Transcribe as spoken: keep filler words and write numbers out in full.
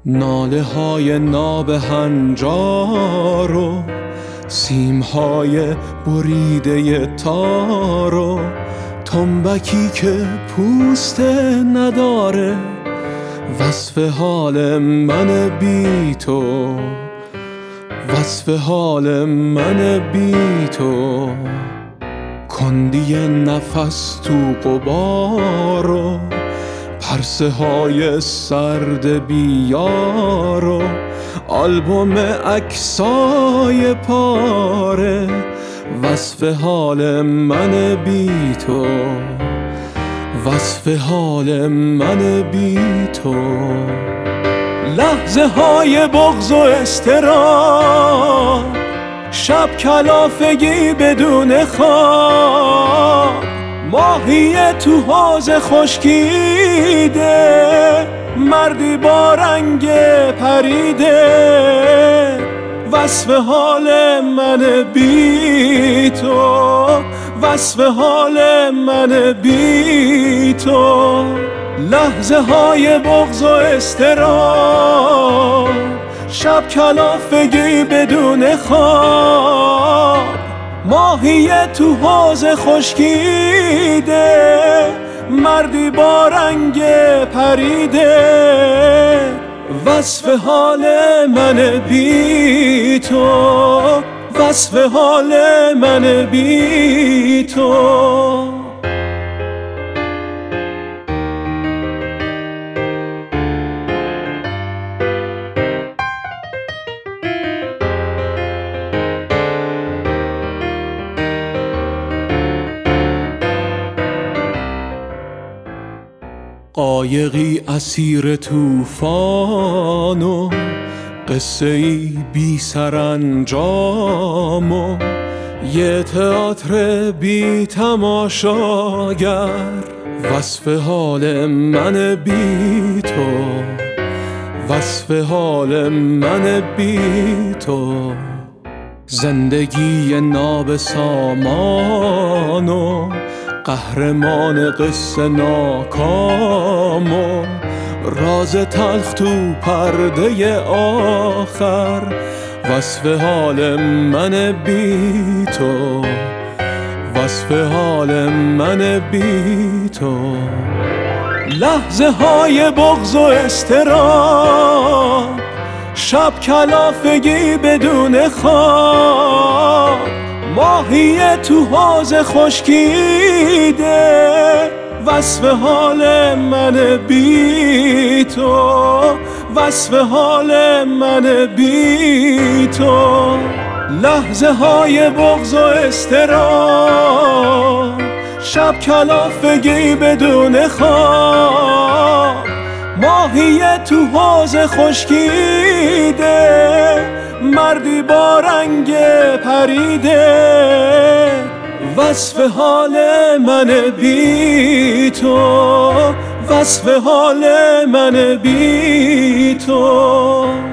ناله های نابهنجار و سیم های بریده تار و تنبکی که پوست نداره، وصف حال من بی تو، وصف حال من بی تو. کندی نفس تو غبار و پرسه های سرد بیار و آلبوم عکسای پاره، وصف حال من بی تو، وصف حال من بی تو. لحظه های بغض و اضطراب، شب کلافگی بدون خواب، ماهی تو حوض خشکیده، مردی با رنگ پریده، وصف حال من بی تو، وصف حال من بی تو. لحظه های بغض و اضطراب، شب کلافگی بدون خواب، ماهی تو حوض خشکیده، مردی با رنگ پریده، وصف حال من بی تو، وصف حال من بی تو. قایقی اسیر طوفان و قصه ای بی سرانجام و یه تئاتر بی تماشاگر، وصف حال من بی تو، وصف حال من بی تو. زندگی نابسامان و قهرمان قصه ناکام و راز تلخ تو پرده آخر، وصف حال من بی تو، وصف حال من بی تو. لحظه های بغض و اضطراب، شب کلافگی بدون خواب، ماهی تو حوض خشکیده، وصف حال من بی تو، وصف حال من بی تو. لحظه های بغض و اضطراب، شب کلافگی بدون خواب، ماهی تو حوض خشکیده، مردی با رنگ پریده، وصف حال من بی تو، وصف حال من بی تو.